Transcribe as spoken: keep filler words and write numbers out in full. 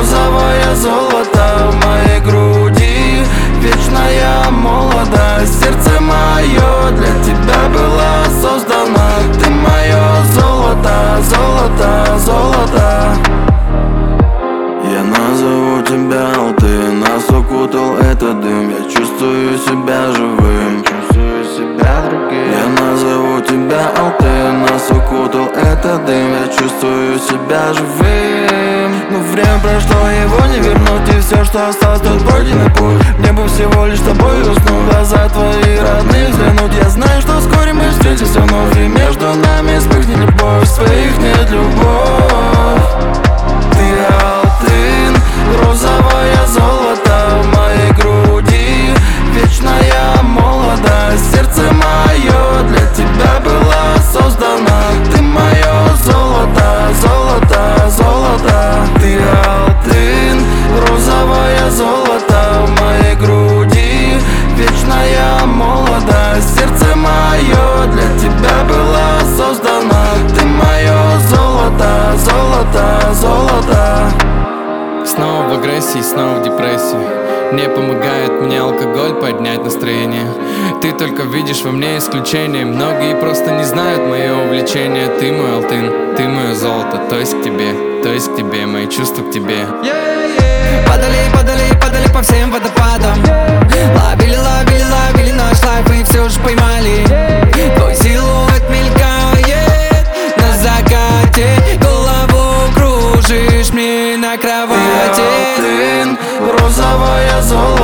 розовое золото в моей груди, вечная молодость. Сердце мое для тебя было создано. Ты мое золото, золото, золото. Я назову тебя Алтын, нас укутал этот дым. Я чувствую себя живым, чувствую себя другим. Я назову тебя Алтын, нас укутал этот дым. Я чувствую себя живым. Но время прошло, его не вернуть. И все, что осталось, тот пройденный путь. Мне бы всего лишь с тобой уснуть, в глаза твои родные взглянуть. Я знаю, что вскоре мы встретимся вновь, и между нами вспыхнет любовь. Своих нет любовь. Ты алтын, розовое золото в моей груди, вечная молодость. Сердце мое для тебя было создано. Ты мое золото, золото, золото. Ты алтын, розовое золото в моей груди, вечная молодость. Сердце мое для тебя было создано. Ты мое золото, золото, золото. Снова в агрессии, снова в депрессии. Не помогает мне алкоголь поднять настроение. Ты только видишь во мне исключение. Многие просто не знают мое увлечение. Ты мой алтын, ты мое золото. То есть к тебе, то есть к тебе, мои чувства к тебе. Падали, падали, падали по всем водопадам. Ловили, ловили, ловили наш лайф и все же поймали. Твой силуэт мелькает на закате. Голову кружишь мне на кровати. Ты алтын, розовое золото